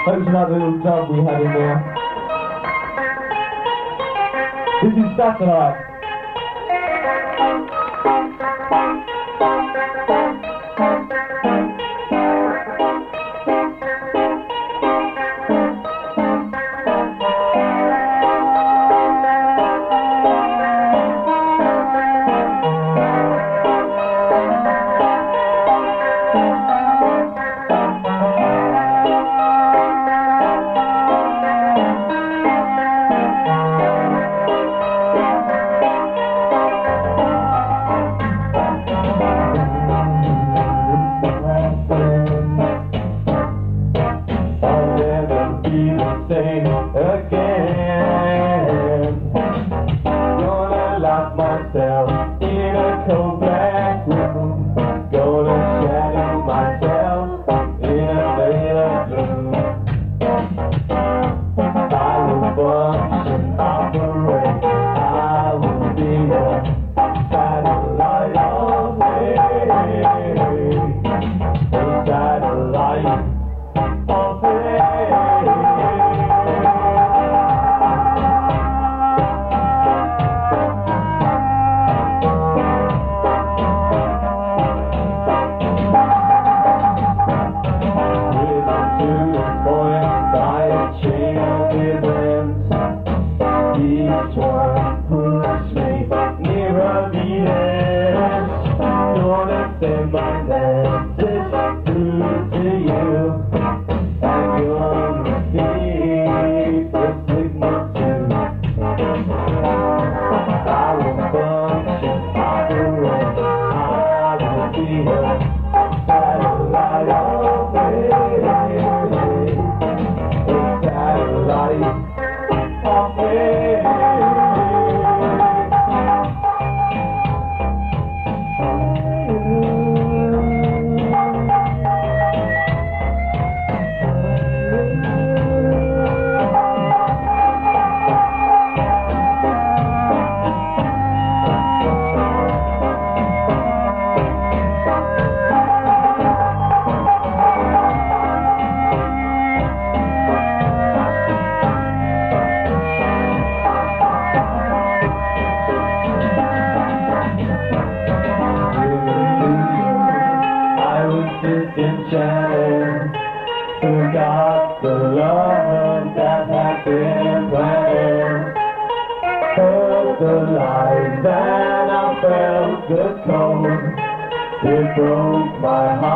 Hope you like the little dub we had in there. This is Satellite. Again, gonna lock myself in a cold black room, gonna shadow myself in a veil of gloom. I will function, operate, I will be a satellite of me, a satellite of me. Each one push me nearer the edge. Gonna send my message through to you, and you'll receive the signal too. I will function, operate, I will be a satellite of me, a satellite. Disenchanted, forgot the love that had been planned. Heard the lies and I felt the cold. It broke my heart.